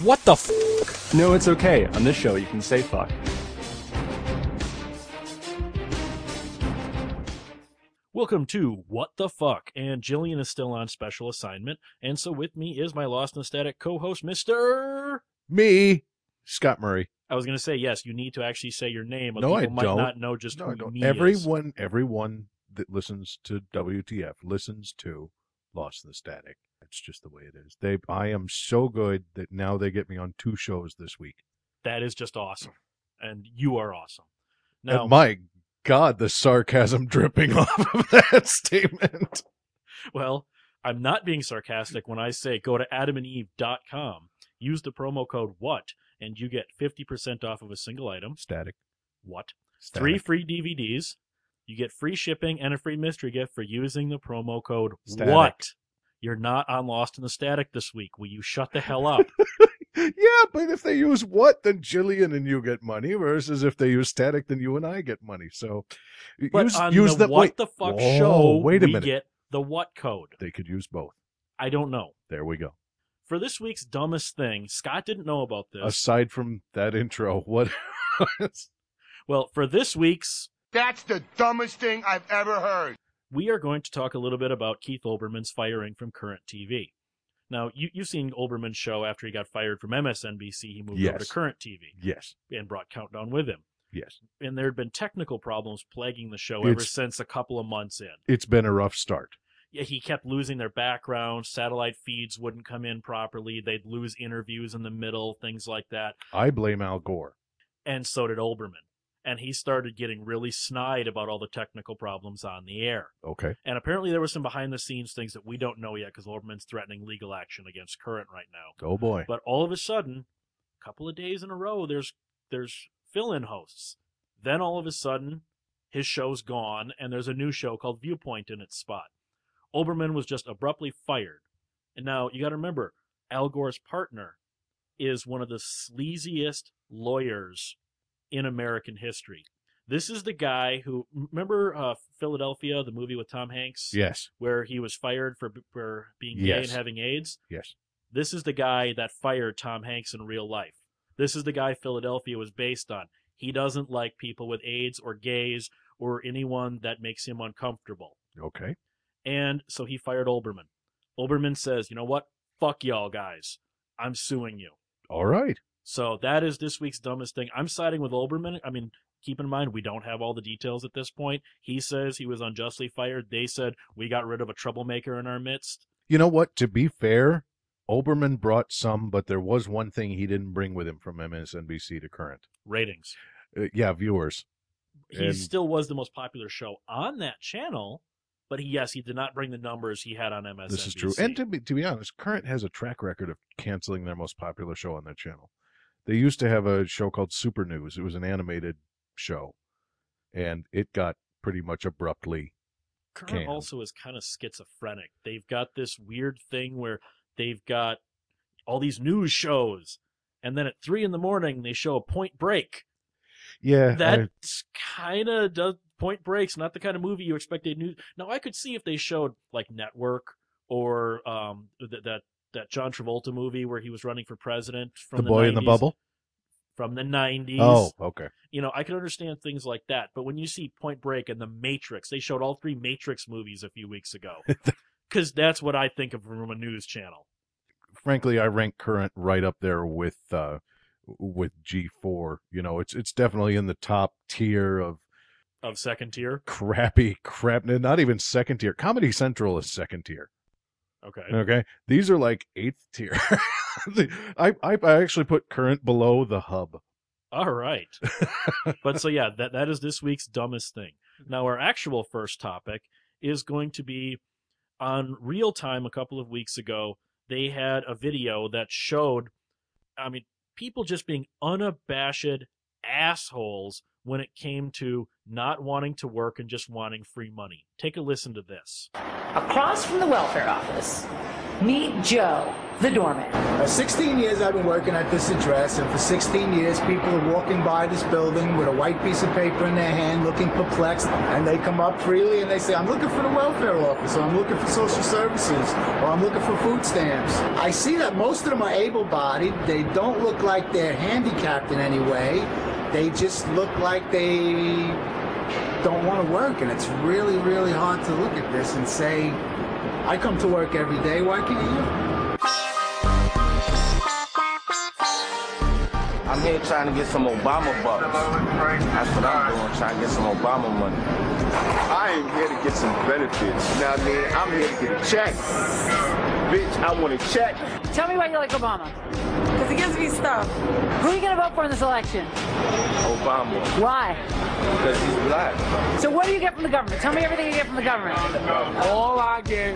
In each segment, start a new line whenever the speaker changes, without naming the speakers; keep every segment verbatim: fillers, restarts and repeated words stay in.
What the f?
No, it's okay. On this show, you can say fuck.
Welcome to What the Fuck, and Jillian is still on special assignment, and so with me is my Lost in Static co-host, Mister
Me, Scott Murray.
I was going to say, yes, you need to actually say your name, but
No,
people
I
might
don't.
not know just
No,
who
I don't.
me
Everyone,
is.
everyone that listens to W T F listens to Lost in the Static. That's just the way it is. They, I am so good that now they get me on two shows this week.
That is just awesome, and you are awesome. Now,
And my God, the sarcasm dripping off of that statement.
well, I'm not being sarcastic when I say go to adam and eve dot com, use the promo code WHAT, and you get fifty percent off of a single item.
Static.
What?
Static.
Three free D V Ds. You get free shipping and a free mystery gift for using the promo code
Static.
WHAT. You're not on Lost in the Static this week. Will you shut the hell up?
Yeah, but if they use what, then Jillian and you get money, versus if they use Static, then you and I get money. So
But
use,
on
use
the,
the
What
wait.
the Fuck
Whoa,
show,
wait a
we
minute.
get the What code.
They could use both.
I don't know.
There we go.
For this week's dumbest thing, Scott didn't know about this.
Aside from that intro, what?
Well, for this week's,
That's the dumbest thing I've ever heard.
we are going to talk a little bit about Keith Olbermann's firing from Current T V. Now, you, you've seen Olbermann's show after he got fired from M S N B C. He moved over to
Yes.
Current T V
Yes,
and brought Countdown with him.
yes.
And there had been technical problems plaguing the show ever
It's-
since a couple of months in.
It's been a rough start.
Yeah, he kept losing their background. Satellite feeds wouldn't come in properly. They'd lose interviews in the middle, things like that.
I blame Al Gore.
And so did Olbermann. And he started getting really snide about all the technical problems on the air.
Okay.
And apparently there were some behind-the-scenes things that we don't know yet because Olbermann's threatening legal action against Current right now.
Oh boy.
But all of a sudden, a couple of days in a row, there's there's fill-in hosts. Then all of a sudden, his show's gone, and there's a new show called Viewpoint in its spot. Olbermann was just abruptly fired. And now, you got to remember, Al Gore's partner is one of the sleaziest lawyers in American history. This is the guy who, remember uh, Philadelphia, the movie with Tom Hanks?
Yes.
Where he was fired for for being gay
Yes.
and having AIDS?
Yes.
This is the guy that fired Tom Hanks in real life. This is the guy Philadelphia was based on. He doesn't like people with AIDS or gays or anyone that makes him uncomfortable.
Okay.
And so he fired Olbermann. Olbermann says, you know what? Fuck y'all guys. I'm suing you.
All right.
So that is this week's dumbest thing. I'm siding with Olbermann. I mean, keep in mind, we don't have all the details at this point. He says he was unjustly fired. They said we got rid of a troublemaker in our midst.
You know what? To be fair, Olbermann brought some, but there was one thing he didn't bring with him from M S N B C to Current.
Ratings.
Uh, yeah, viewers.
He
And-
still was the most popular show on that channel, but he, yes, he did not bring the numbers he had on M S N B C.
This is true. And to be to be honest, Current has a track record of canceling their most popular show on their channel. They used to have a show called Super News. It was an animated show, and it got pretty much abruptly.
Current
Can.
also is kind of schizophrenic. They've got this weird thing where they've got all these news shows, and then at three in the morning they show a Point Break.
Yeah, I-
That's kind of does Point Break's not the kind of movie you expect a news. Now I could see if they showed like Network or um th- that that John Travolta movie where he was running for president from
the
the
boy in the
nineties,
bubble.
from the nineties.
Oh, okay.
You know, I can understand things like that, but when you see Point Break and The Matrix, they showed all three Matrix movies a few weeks ago. Because that's what I think of from a news channel.
Frankly, I rank Current right up there with uh, with G four. You know, it's it's definitely in the top tier of
Of second tier?
crappy crap. Not even second tier. Comedy Central is second tier.
Okay.
Okay, these are like eighth tier. I, I I actually put Current below the Hub.
All right. But so, yeah, that that is this week's dumbest thing. Now, our actual first topic is going to be on Real Time a couple of weeks ago. They had a video that showed, I mean, people just being unabashed assholes when it came to not wanting to work and just wanting free money. Take a listen to this.
Across from the welfare office Meet Joe, the doorman.
Uh, sixteen years I've been working at this address, and for sixteen years people are walking by this building with a white piece of paper in their hand looking perplexed, and they come up freely and they say, I'm looking for the welfare office, or I'm looking for social services, or I'm looking for food stamps. I see that most of them are able-bodied. They don't look like they're handicapped in any way. They just look like they don't want to work, and it's really, really hard to look at this and say, I come to work every day, why can't you?
I'm here trying to get some Obama bucks. That's what I'm doing, trying to get some Obama money.
I am here to get some benefits. You know what I mean? I'm here to get a check. Bitch, I want a check.
Tell me why you like Obama.
Because he gives me stuff.
Who are you going to vote for in this election?
Obama.
Why?
Because he's black.
So what do you get from the government? Tell me everything you get from the government.
All I get,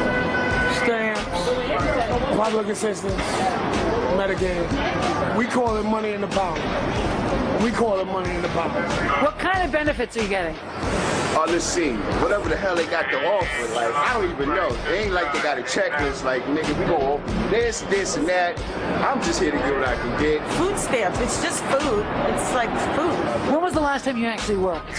stamps, public assistance, Medicaid. We call it money in the pound. We call it money in the pound.
What kind of benefits are you getting?
Oh, let's see. Whatever the hell they got to offer, like, I don't even know. They ain't like they got a checklist, like, nigga, we gonna open this, this, and that. I'm just here to get what I can get.
Food stamps, it's just food. It's like food.
When was the last time you actually worked?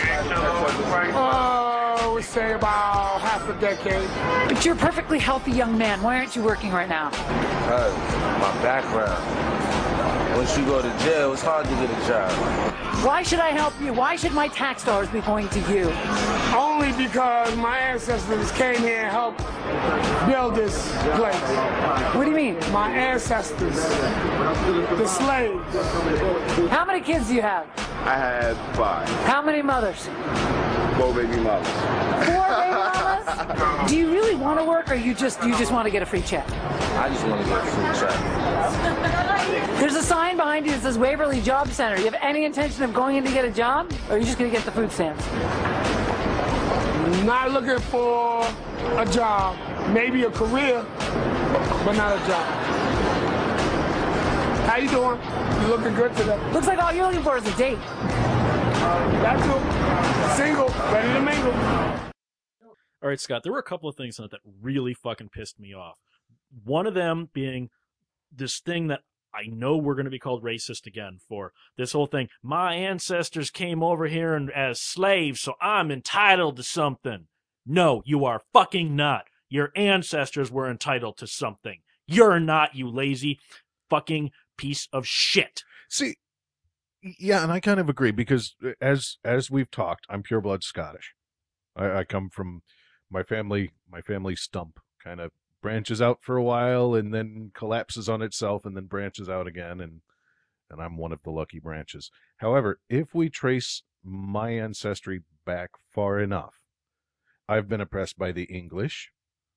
Oh, we say about half a decade.
But you're a perfectly healthy young man. Why aren't you working right now?
Because my background. Once you go to jail, it's hard to get a job.
Why should I help you? Why should my tax dollars be going to you?
Only because my ancestors came here and helped build this place.
What do you mean?
My ancestors, the slaves.
How many kids do you have?
I have five.
How many mothers?
Four baby mamas.
Four baby mamas? Do you really want to work, or you just you just want to get a free check?
I just want to get a free check.
There's a sign behind you that says Waverly Job Center. Do you have any intention of going in to get a job, or are you just going to get the food stamps?
Not looking for a job, maybe a career, but not a job. How you doing? You looking good today?
Looks like all you're looking for is a date.
That's too. Single, ready to mingle.
All right, Scott, there were a couple of things in it that really fucking pissed me off. One of them being this thing that I know we're going to be called racist again for. This whole thing. My ancestors came over here and, as slaves, so I'm entitled to something. No, you are fucking not. Your ancestors were entitled to something. You're not, you lazy fucking piece of shit.
See, yeah, and I kind of agree, because as as we've talked, I'm pureblood Scottish. I, I come from my family. My family stump kind of branches out for a while and then collapses on itself and then branches out again, and and I'm one of the lucky branches. However, if we trace my ancestry back far enough, I've been oppressed by the English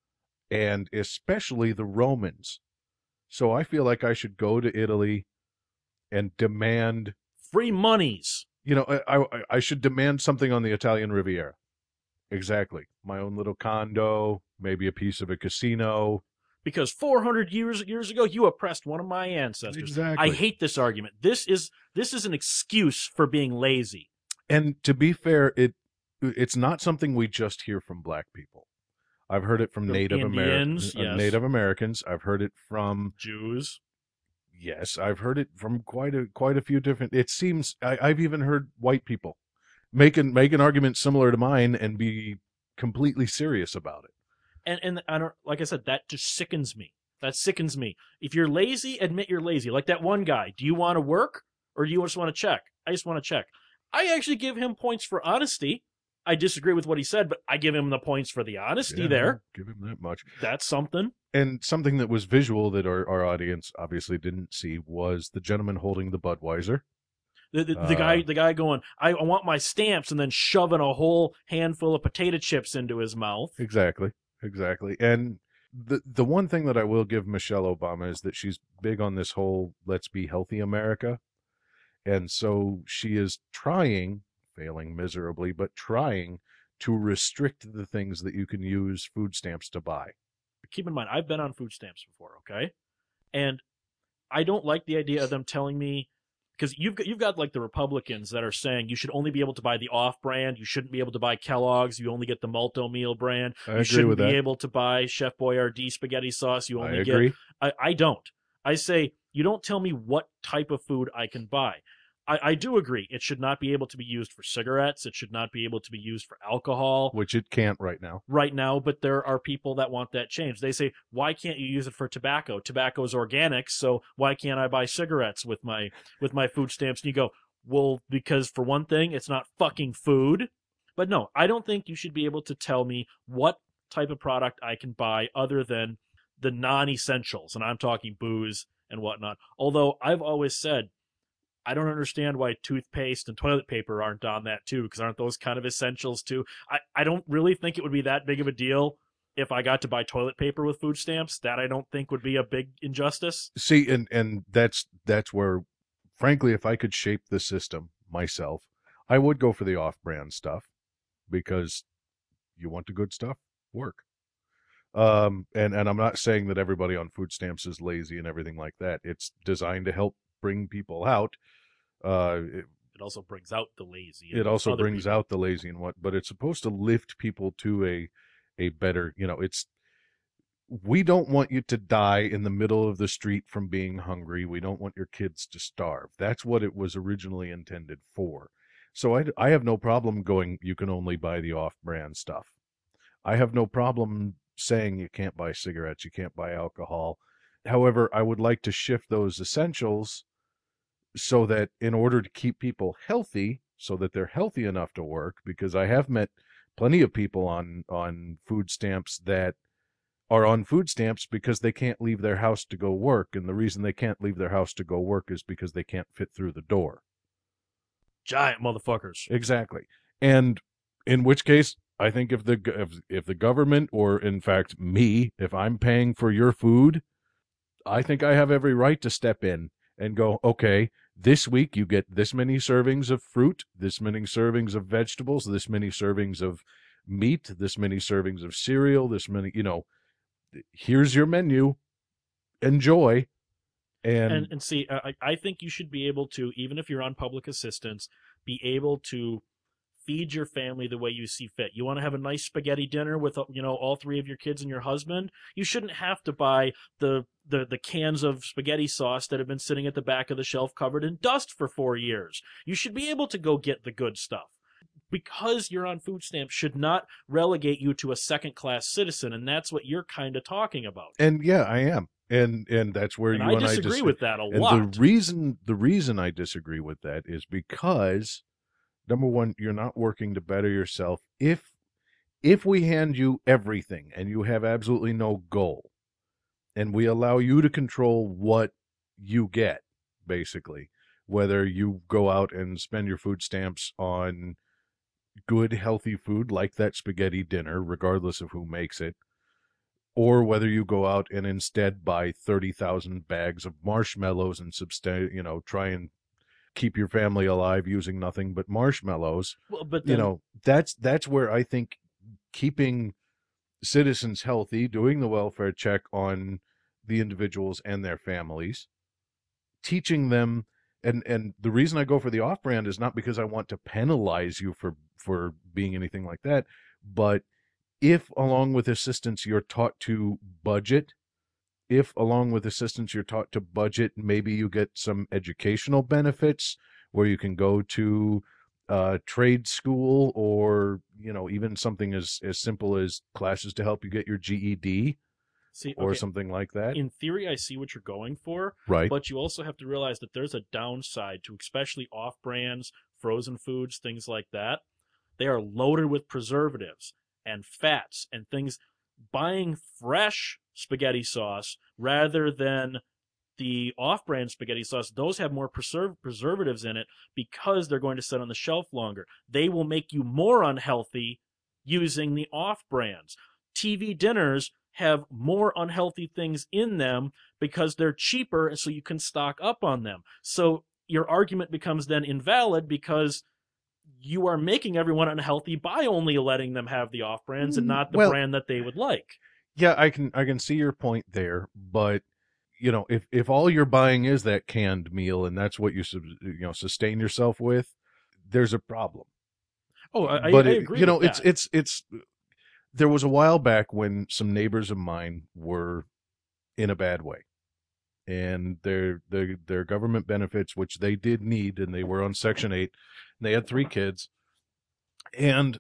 and especially the Romans. So I feel like I should go to Italy and demand
free monies. You
know, I, I I should demand something on the Italian Riviera. Exactly. My own little condo, maybe a piece of a casino.
Because four hundred years years ago, you oppressed one of my ancestors.
Exactly.
I hate this argument. This is this is an excuse for being lazy.
And to be fair, it it's not something we just hear from black people. I've heard it from, from Native Americans,
yes.
uh, Native Americans. I've heard it from
Jews.
Yes, I've heard it from quite a quite a few different. It seems I, I've even heard white people make an make an argument similar to mine and be completely serious about it.
And and I don't like I said, that just sickens me. That sickens me. If you're lazy, admit you're lazy. Like that one guy. Do you want to work or do you just want to check? I just want to check. I actually give him points for honesty. I disagree with what he said, but I give him the points for the honesty
yeah,
there.
Give him that much.
That's something.
And something that was visual that our, our audience obviously didn't see was the gentleman holding the Budweiser.
The, the, the
uh,
guy the guy going, I, I want my stamps, and then shoving a whole handful of potato chips into his mouth.
Exactly. Exactly. And the the one thing that I will give Michelle Obama is that she's big on this whole let's be healthy America. And so she is trying, failing miserably, but trying to restrict the things that you can use food stamps to buy.
Keep in mind, I've been on food stamps before, okay? And I don't like the idea of them telling me, because you've got, you've got like the Republicans that are saying you should only be able to buy the off-brand. You shouldn't be able to buy Kellogg's. You only get the Malto-Meal brand.
I
you
agree
shouldn't
with
be
that.
able to buy Chef Boyardee spaghetti sauce. You
I
only
agree.
get. I, I don't. I say you don't tell me what type of food I can buy. I, I do agree. It should not be able to be used for cigarettes. It should not be able to be used for alcohol.
Which it can't right now.
Right now, but there are people that want that changed. They say, why can't you use it for tobacco? Tobacco is organic, so why can't I buy cigarettes with my with my food stamps? And you go, well, because for one thing, it's not fucking food. But no, I don't think you should be able to tell me what type of product I can buy other than the non-essentials, and I'm talking booze and whatnot. Although I've always said, I don't understand why toothpaste and toilet paper aren't on that too, because aren't those kind of essentials too? I, I don't really think it would be that big of a deal if I got to buy toilet paper with food stamps. That I don't think would be a big injustice.
See, and, and that's that's where, frankly, if I could shape the system myself, I would go for the off-brand stuff because you want the good stuff, work. Um, and, and I'm not saying that everybody on food stamps is lazy and everything like that. It's designed to help bring people out. Uh, it,
it also brings out the lazy.
It also brings
people.
out the lazy and what, but it's supposed to lift people to a, a better, you know, it's, we don't want you to die in the middle of the street from being hungry. We don't want your kids to starve. That's what it was originally intended for. So I, I have no problem going, you can only buy the off-brand stuff. I have no problem saying you can't buy cigarettes, you can't buy alcohol. However, I would like to shift those essentials so that in order to keep people healthy, so that they're healthy enough to work, because I have met plenty of people on, on food stamps that are on food stamps because they can't leave their house to go work. And the reason they can't leave their house to go work is because they can't fit through the door.
Giant motherfuckers.
Exactly. And in which case, I think if the if, if the government, or in fact me, if I'm paying for your food, I think I have every right to step in and go, okay, this week you get this many servings of fruit, this many servings of vegetables, this many servings of meat, this many servings of cereal, this many, you know, here's your menu, enjoy. And
and, and see, I, I think you should be able to, even if you're on public assistance, be able to feed your family the way you see fit. You want to have a nice spaghetti dinner with, you know, all three of your kids and your husband? You shouldn't have to buy the, the, the cans of spaghetti sauce that have been sitting at the back of the shelf covered in dust for four years. You should be able to go get the good stuff. Because you're on food stamps should not relegate you to a second-class citizen, and that's what you're kind of talking about.
And yeah, I am. And and that's where
and
you
I
and I
disagree
dis-
with that a
and
lot.
The reason the reason I disagree with that is because, number one, you're not working to better yourself. If if we hand you everything and you have absolutely no goal, and we allow you to control what you get, basically, whether you go out and spend your food stamps on good, healthy food like that spaghetti dinner, regardless of who makes it, or whether you go out and instead buy thirty thousand bags of marshmallows and substan- you know, try and keep your family alive using nothing but marshmallows.
Well, but
you
then,
know, that's that's where I think keeping citizens healthy, doing the welfare check on the individuals and their families, teaching them, and and the reason I go for the off-brand is not because I want to penalize you for for being anything like that, but if along with assistance you're taught to budget, if along with assistance you're taught to budget, maybe you get some educational benefits where you can go to uh, trade school, or, you know, even something as, as simple as classes to help you get your G E D.
See,
or
okay,
something like that.
In theory, I see what you're going for.
Right.
But you also have to realize that there's a downside to especially off-brands, frozen foods, things like that. They are loaded with preservatives and fats and things. Buying fresh spaghetti sauce rather than the off-brand spaghetti sauce, those have more preserv- preservatives in it because they're going to sit on the shelf longer. They will make you more unhealthy using the off-brands. T V dinners have more unhealthy things in them because they're cheaper, and so you can stock up on them. So your argument becomes then invalid because you are making everyone unhealthy by only letting them have the off-brands and not the
well,
brand that they would like.
Yeah, I can I can see your point there, but you know, if, if all you're buying is that canned meal and that's what you, you know, sustain yourself with, there's a problem.
Oh, I,
but
I
it,
agree.
You know,
with
it's,
that.
it's, it's, there was a while back when some neighbors of mine were in a bad way. And their, their, their government benefits, which they did need, and they were on Section eight, and they had three kids. And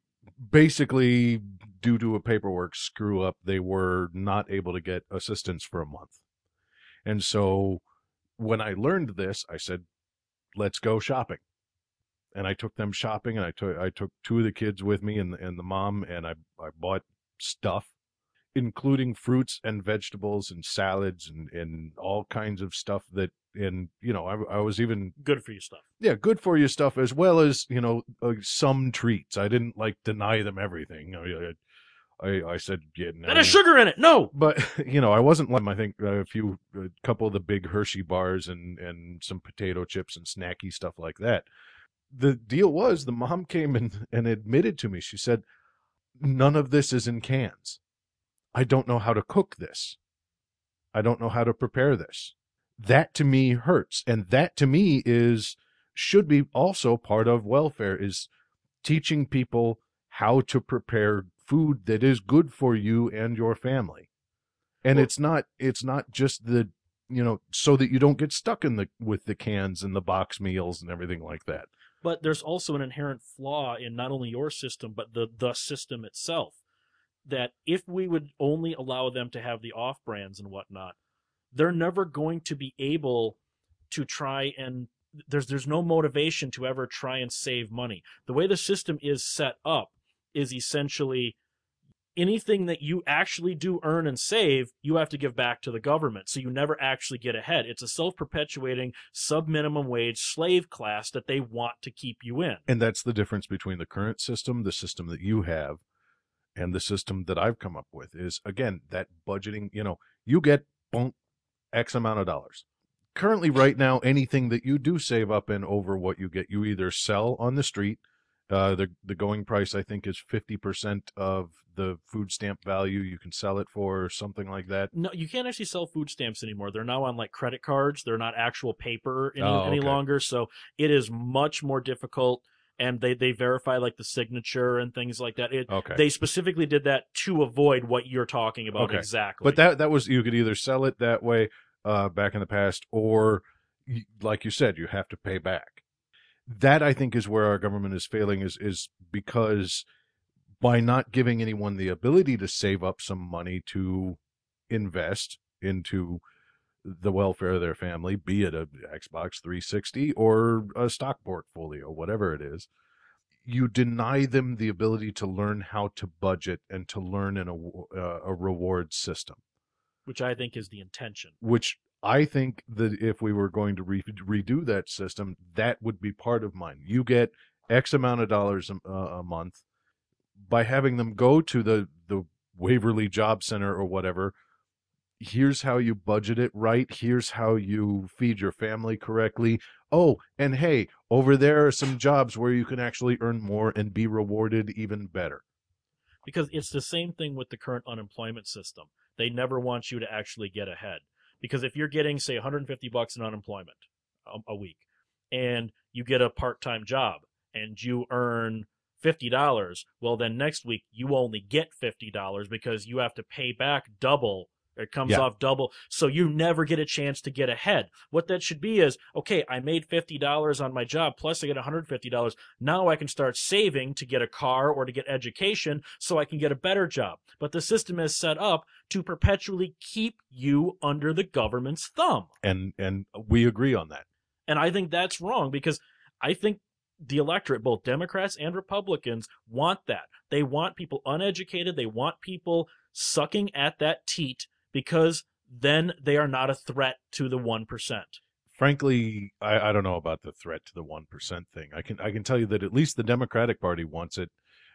basically, due to a paperwork screw up, they were not able to get assistance for a month. And so when I learned this, I said, let's go shopping. And I took them shopping, and I took I took two of the kids with me and, and the mom, and I, I bought stuff, including fruits and vegetables and salads and, and all kinds of stuff that, and, you know, I, I was even...
Good for you stuff.
Yeah, good for you stuff, as well as, you know, uh, some treats. I didn't, like, deny them everything. I, I, I said, yeah, no.
That has sugar in it. No.
But, you know, I wasn't like, I think a few, a couple of the big Hershey bars and, and some potato chips and snacky stuff like that. The deal was, the mom came and, and admitted to me, she said, none of this is in cans. I don't know how to cook this. I don't know how to prepare this. That to me hurts. And that to me is, should be also part of welfare, is teaching people how to prepare food that is good for you and your family. And well, it's not, it's not just the, you know, so that you don't get stuck in the, with the cans and the box meals and everything like that.
But there's also an inherent flaw in not only your system, but the, the system itself. That if we would only allow them to have the off-brands and whatnot, they're never going to be able to try and there's there's no motivation to ever try and save money. The way the system is set up is essentially anything that you actually do earn and save, you have to give back to the government. So you never actually get ahead. It's a self-perpetuating sub-minimum wage slave class that they want to keep you in.
And that's the difference between the current system, the system that you have, and the system that I've come up with is, again, that budgeting, you know, you get boom, X amount of dollars. Currently, right now, anything that you do save up in over what you get, you either sell on the street. Uh, the the going price, I think, is fifty percent of the food stamp value you can sell it for, or something like that.
No, you can't actually sell food stamps anymore. They're now on like credit cards. They're not actual paper any,
oh, okay.
any longer. So it is much more difficult. And they, they verify like the signature and things like that. It,
okay.
They specifically did that to avoid what you're talking about
okay.
exactly.
But that that was, you could either sell it that way uh, back in the past, or like you said, you have to pay back. That, I think, is where our government is failing, is is because by not giving anyone the ability to save up some money to invest into the welfare of their family, be it a Xbox three sixty or a stock portfolio, whatever it is, you deny them the ability to learn how to budget and to learn in a, uh, a reward system.
Which I think is the intention.
Which I think that if we were going to re- redo that system, that would be part of mine. You get X amount of dollars a, a month by having them go to the, the Waverly Job Center or whatever. Here's how you budget it right. Here's how you feed your family correctly. Oh, and hey, over there are some jobs where you can actually earn more and be rewarded even better.
Because it's the same thing with the current unemployment system. They never want you to actually get ahead. Because if you're getting, say, one hundred fifty bucks in unemployment a, a week, and you get a part-time job, and you earn fifty dollars, well, then next week you only get fifty dollars because you have to pay back double. It comes
yeah.
off double, so you never get a chance to get ahead. What that should be is, okay, I made fifty dollars on my job, plus I get one hundred fifty dollars. Now I can start saving to get a car or to get education so I can get a better job. But the system is set up to perpetually keep you under the government's thumb.
And and we agree on that.
And I think that's wrong, because I think the electorate, both Democrats and Republicans, want that. They want people uneducated. They want people sucking at that teat, because then they are not a threat to the one percent.
Frankly, I, I don't know about the threat to the one percent thing. I can I can tell you that at least the Democratic Party wants it,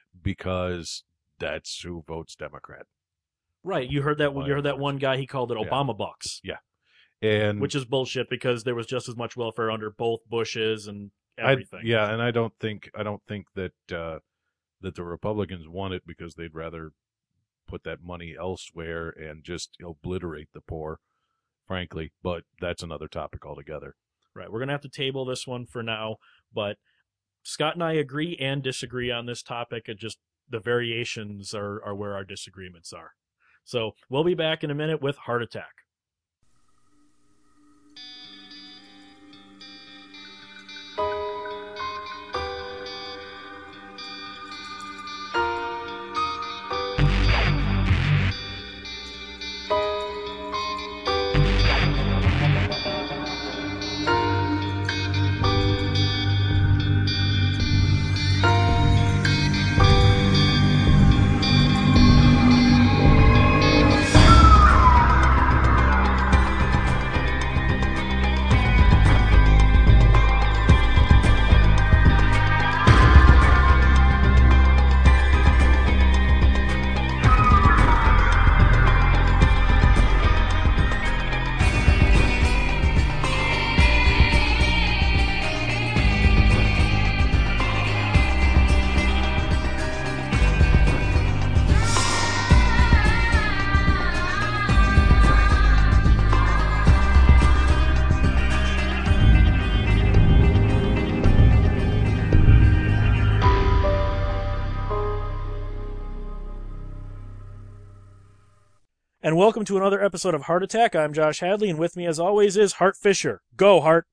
because that's who votes Democrat.
Right. You heard that you heard that one guy, he called it Obama
yeah.
bucks.
Yeah. And
which is bullshit, because there was just as much welfare under both Bushes and everything.
I, yeah, and I don't think I don't think that uh, that the Republicans want it, because they'd rather put that money elsewhere and just obliterate the poor. frankly, but that's another topic altogether.
Right. We're going to have to table this one for now, but Scott and I agree and disagree on this topic. It just, the variations are, are where our disagreements are. So we'll be back in a minute with Heart Attack. And welcome to another episode of Heart Attack. I'm Josh Hadley, and with me, as always, is Hart Fisher. Go, Hart.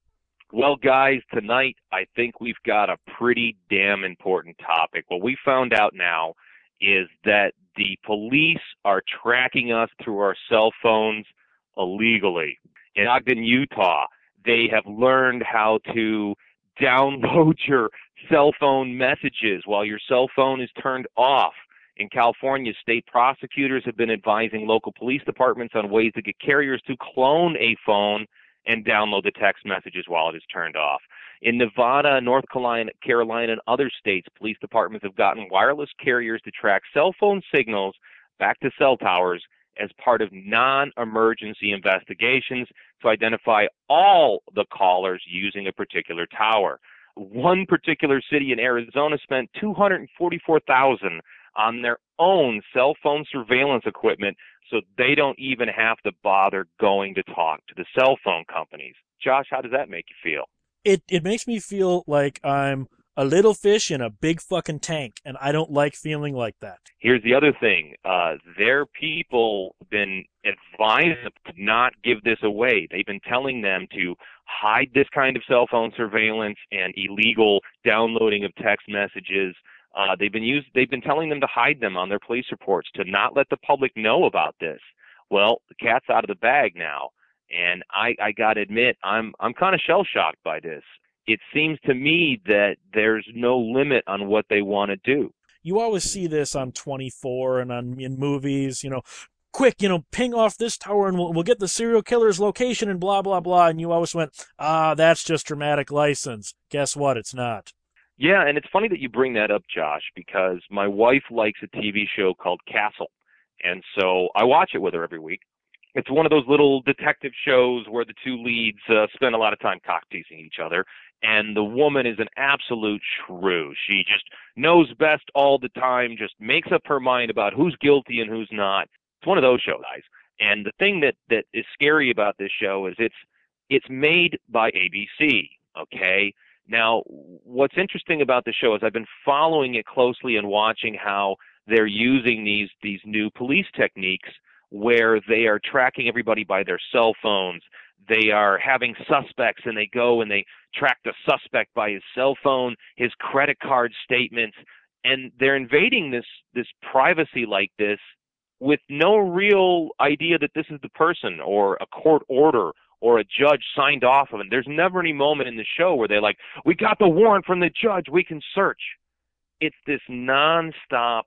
Well, guys, tonight I think we've got a pretty damn important topic. What we found out now is that the police are tracking us through our cell phones illegally. In Ogden, Utah, they have learned how to download your cell phone messages while your cell phone is turned off. In California, state prosecutors have been advising local police departments on ways to get carriers to clone a phone and download the text messages while it is turned off. In Nevada, North Carolina, Carolina, and other states, police departments have gotten wireless carriers to track cell phone signals back to cell towers as part of non-emergency investigations to identify all the callers using a particular tower. One particular city in Arizona spent two hundred forty-four thousand dollars on their own cell phone surveillance equipment so they don't even have to bother going to talk to the cell phone companies. Josh, how does that make you feel?
It it makes me feel like I'm a little fish in a big fucking tank, and I don't like feeling like that.
Here's the other thing. Uh, their people have been advised to not give this away. They've been telling them to hide this kind of cell phone surveillance and illegal downloading of text messages. Uh, they've been used, they've been telling them to hide them on their police reports, to not let the public know about this. Well, the cat's out of the bag now, and I, I got to admit, I'm I'm kind of shell-shocked by this. It seems to me that there's no limit on what they want to do.
You always see this on twenty-four and on in movies, you know, quick, you know, ping off this tower and we'll, we'll get the serial killer's location and blah, blah, blah. And you always went, ah, that's just dramatic license. Guess what? It's not.
Yeah, and it's funny that you bring that up, Josh, because my wife likes a T V show called Castle, and so I watch it with her every week. It's one of those little detective shows where the two leads uh, spend a lot of time cock-teasing each other, and the woman is an absolute shrew. She just knows best all the time, just makes up her mind about who's guilty and who's not. It's one of those shows, guys. And the thing that, that is scary about this show is it's it's made by A B C, okay? Now, what's interesting about the show is I've been following it closely and watching how they're using these these new police techniques where they are tracking everybody by their cell phones. They are having suspects, and they go and they track the suspect by his cell phone, his credit card statements, and they're invading this this privacy like this with no real idea that this is the person or a court order or a judge signed off of it. There's never any moment in the show where they're like, we got the warrant from the judge, we can search. It's this nonstop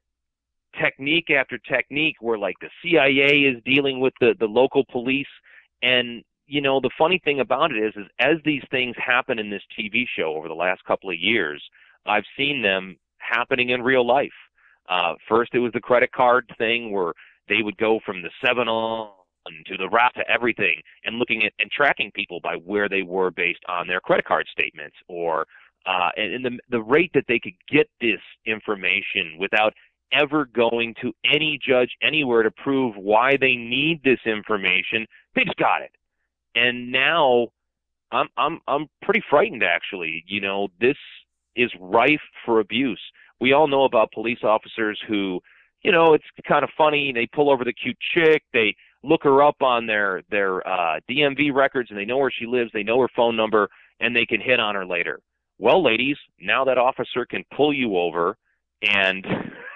technique after technique where, like, the C I A is dealing with the, the local police. And, you know, the funny thing about it is, is as these things happen in this T V show over the last couple of years, I've seen them happening in real life. Uh, first, it was the credit card thing where they would go from the seven eleven to the route to everything and looking at and tracking people by where they were based on their credit card statements, or uh, and, and the the rate that they could get this information without ever going to any judge anywhere to prove why they need this information, They just got it. And now I'm I'm I'm pretty frightened, actually. You know, this is rife for abuse. We all know about police officers who, you know, it's kind of funny. They pull over the cute chick. They look her up on their their uh, D M V records, and they know where she lives. They know her phone number, and they can hit on her later. Well, ladies, now that officer can pull you over, and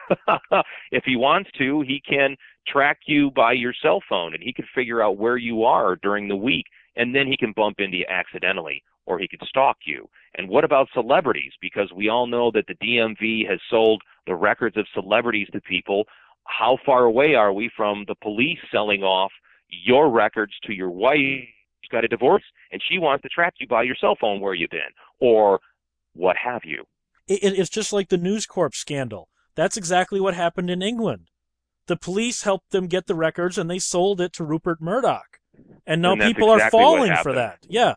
if he wants to, he can track you by your cell phone, and he can figure out where you are during the week, and then he can bump into you accidentally, or he could stalk you. And what about celebrities? Because we all know that the D M V has sold the records of celebrities to people. How far away are we from the police selling off your records to your wife who's got a divorce, and she wants to track you by your cell phone where you've been, or what have you?
It, it's just like the News Corp scandal. That's exactly what happened in England. The police helped them get the records, and they sold it to Rupert Murdoch. And now
and
people
exactly
are falling
for
that. Yeah.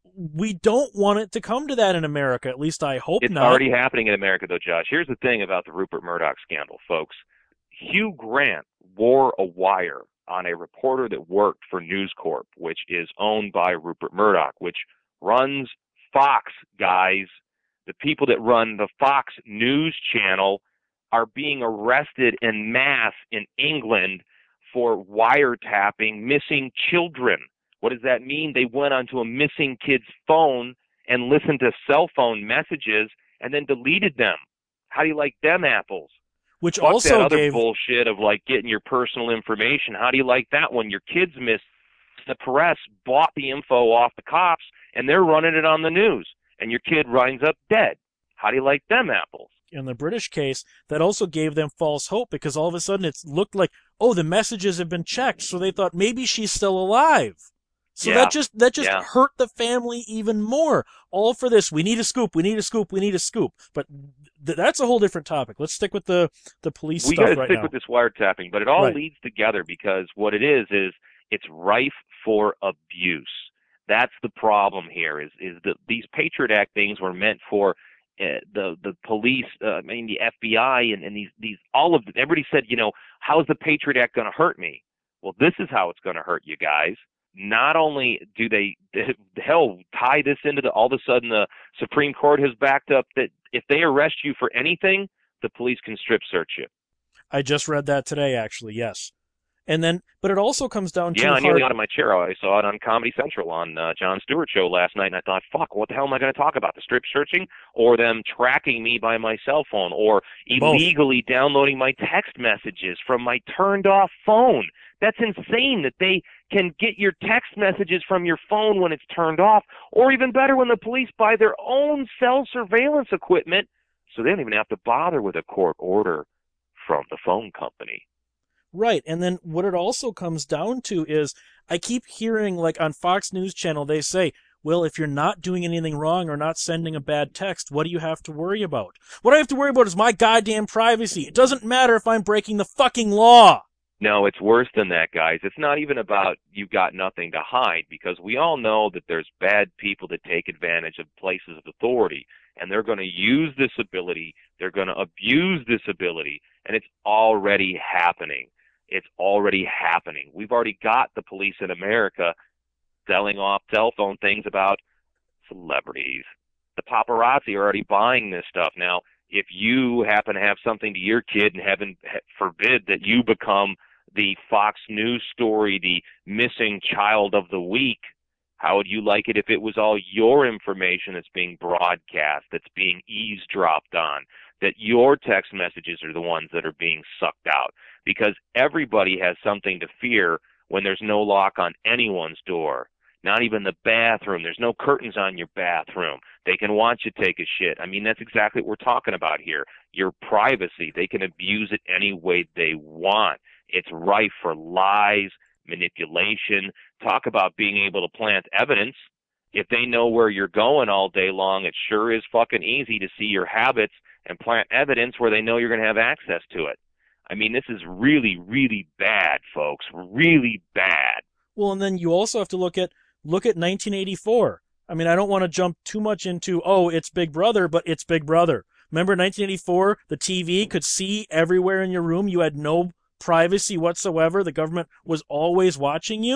We don't want it to come to that in America. At least I hope
it's
not.
It's already happening in America, though, Josh. Here's the thing about the Rupert Murdoch scandal, folks. Hugh Grant wore a wire on a reporter that worked for News Corp, which is owned by Rupert Murdoch, which runs Fox, guys. The people that run the Fox News channel are being arrested en masse in England for wiretapping missing children. What does that mean? They went onto a missing kid's phone and listened to cell phone messages and then deleted them. How do you like them apples?
Which
Fuck
also
that other
gave...
bullshit of like getting your personal information. How do you like that when your kids missed? The press bought the info off the cops and they're running it on the news, and your kid winds up dead. How do you like them apples?
In the British case, that also gave them false hope, because all of a sudden it looked like, oh, the messages have been checked, so they thought maybe she's still alive. So
yeah.
that just that just
yeah.
hurt the family even more. All for this, we need a scoop, we need a scoop, we need a scoop. But th- that's a whole different topic. Let's stick with the, the police
we
stuff
gotta
right
stick
now.
with this wiretapping, but it all
right.
leads together, because what it is is it's rife for abuse. That's the problem here. Is is that these Patriot Act things were meant for uh, the the police, uh, I mean the F B I, and, and these these all of them. Everybody said, you know, how's the Patriot Act going to hurt me? Well, this is how it's going to hurt you guys. Not only do they, hell, tie this into the, all of a sudden the Supreme Court has backed up that if they arrest you for anything, the police can strip search you.
I just read that today, actually, yes. And then, but it also comes down to
yeah, I
hard...
nearly out of my chair. I saw it on Comedy Central on uh, Jon Stewart show last night, and I thought, fuck, what the hell am I going to talk about? The strip searching, or them tracking me by my cell phone, or illegally Both. downloading my text messages from my turned-off phone? That's insane that they can get your text messages from your phone when it's turned off, or even better, when the police buy their own cell surveillance equipment, so they don't even have to bother with a court order from the phone company.
Right, and then what it also comes down to is, I keep hearing, like on Fox News Channel, they say, well, if you're not doing anything wrong or not sending a bad text, what do you have to worry about? What I have to worry about is my goddamn privacy. It doesn't matter if I'm breaking the fucking law.
No, it's worse than that, guys. It's not even about you've got nothing to hide, because we all know that there's bad people that take advantage of places of authority, and they're going to use this ability, they're going to abuse this ability, and it's already happening. It's already happening. We've already got the police in America selling off cell phone things about celebrities. The paparazzi are already buying this stuff. Now, if you happen to have something to your kid, and heaven forbid that you become the Fox News story, the missing child of the week, how would you like it if it was all your information that's being broadcast, that's being eavesdropped on, that your text messages are the ones that are being sucked out? Because everybody has something to fear when there's no lock on anyone's door, not even the bathroom. There's no curtains on your bathroom. They can watch you take a shit. I mean, that's exactly what we're talking about here. Your privacy. They can abuse it any way they want. It's rife for lies, manipulation. Talk about being able to plant evidence. If they know where you're going all day long, it sure is fucking easy to see your habits and plant evidence where they know you're going to have access to it. I mean, this is really, really bad, folks. Really bad.
Well, and then you also have to look at look at nineteen eighty-four. I mean, I don't want to jump too much into, oh, it's Big Brother, but it's Big Brother. Remember nineteen eighty-four, the T V could see everywhere in your room. You had no privacy whatsoever. The government was always watching you.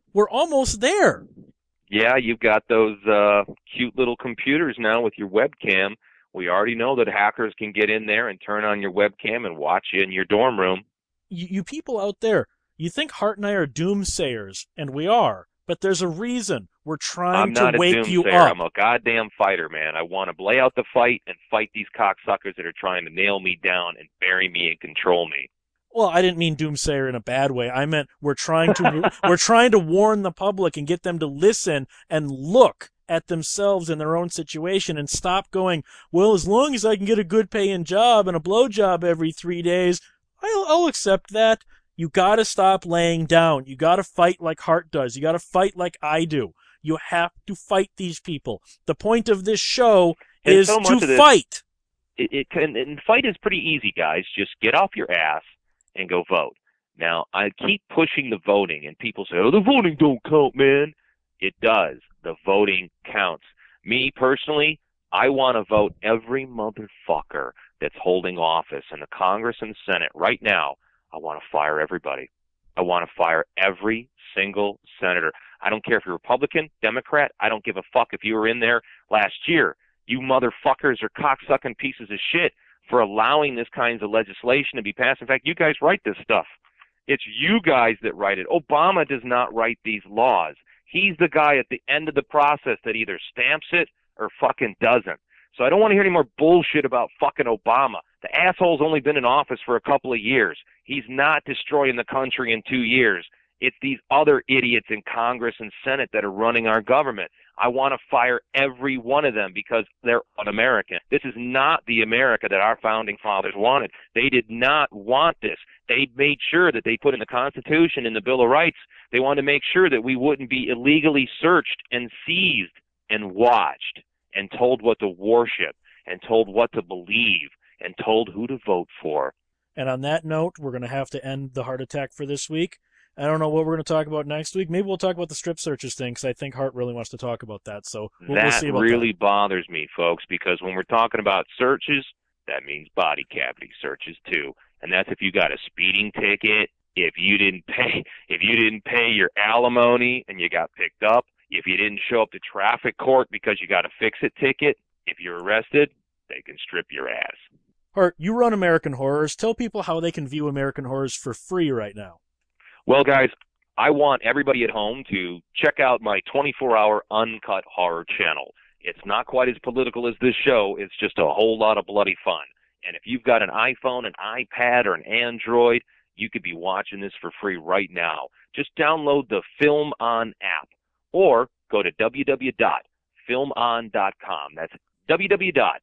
We're almost there.
Yeah, you've got those uh, cute little computers now with your webcam. We already know that hackers can get in there and turn on your webcam and watch you in your dorm room.
You, you people out there, you think Hart and I are doomsayers, and we are, but there's a reason. We're trying
I'm not
to
a
wake
doomsayer.
you up.
I'm a goddamn fighter, man. I want to lay out the fight and fight these cocksuckers that are trying to nail me down and bury me and control me.
Well, I didn't mean doomsayer in a bad way. I meant we're trying to we're trying to warn the public and get them to listen and look at themselves in their own situation and stop going, well, as long as I can get a good paying job and a blowjob every three days, I'll, I'll accept that. You got to stop laying down. You got to fight like Hart does. You got to fight like I do. You have to fight these people. The point of this show
And
is
so much
to
of this,
fight.
It, it can, and fight is pretty easy, guys. Just get off your ass and go vote. Now, I keep pushing the voting, and people say, oh, the voting don't count, man. It does. The voting counts. Me, personally, I want to vote every motherfucker that's holding office in the Congress and Senate right now. I want to fire everybody. I want to fire every single senator. I don't care if you're Republican, Democrat. I don't give a fuck if you were in there last year. You motherfuckers are cocksucking pieces of shit for allowing this kinds of legislation to be passed. In fact, you guys write this stuff. It's you guys that write it. Obama does not write these laws. He's the guy at the end of the process that either stamps it or fucking doesn't. So I don't want to hear any more bullshit about fucking Obama. The asshole's only been in office for a couple of years. He's not destroying the country in two years. It's these other idiots in Congress and Senate that are running our government. I want to fire every one of them because they're un-American. This is not the America that our founding fathers wanted. They did not want this. They made sure that they put in the Constitution, in the Bill of Rights, they wanted to make sure that we wouldn't be illegally searched and seized and watched and told what to worship and told what to believe and told who to vote for.
And on that note, we're going to have to end the heart attack for this week. I don't know what we're going to talk about next week. Maybe we'll talk about the strip searches thing because I think Hart really wants to talk about that. So we'll,
that
we'll see about
really
that.
bothers me, folks, because when we're talking about searches, that means body cavity searches too. And that's if you got a speeding ticket, if you didn't pay, if you didn't pay your alimony and you got picked up, if you didn't show up to traffic court because you got a fix-it ticket, if you're arrested, they can strip your ass.
Hart, you run American Horrors. Tell people how they can view American Horrors for free right now.
Well, guys, I want everybody at home to check out my twenty-four hour uncut horror channel. It's not quite as political as this show. It's just a whole lot of bloody fun. And if you've got an iPhone, an iPad, or an Android, you could be watching this for free right now. Just download the Film On app or go to w w w dot film on dot com. That's w w w dot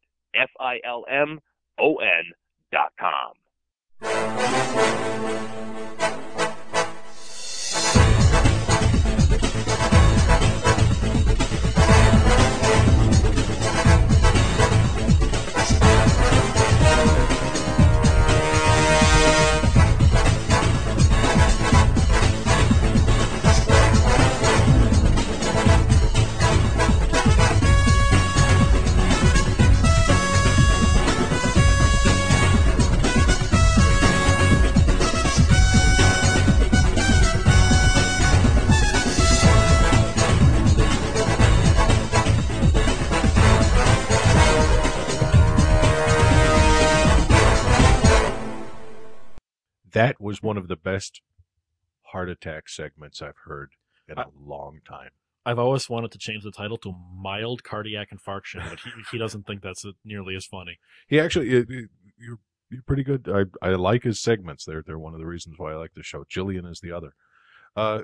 film on dot com.
That was one of the best heart attack segments I've heard in a
I,
long time.
I've always wanted to change the title to Mild Cardiac Infarction, but he, he doesn't think that's nearly as funny.
He actually, it, it, you're you're pretty good. I I like his segments. They're they're one of the reasons why I like the show. Jillian is the other. Uh,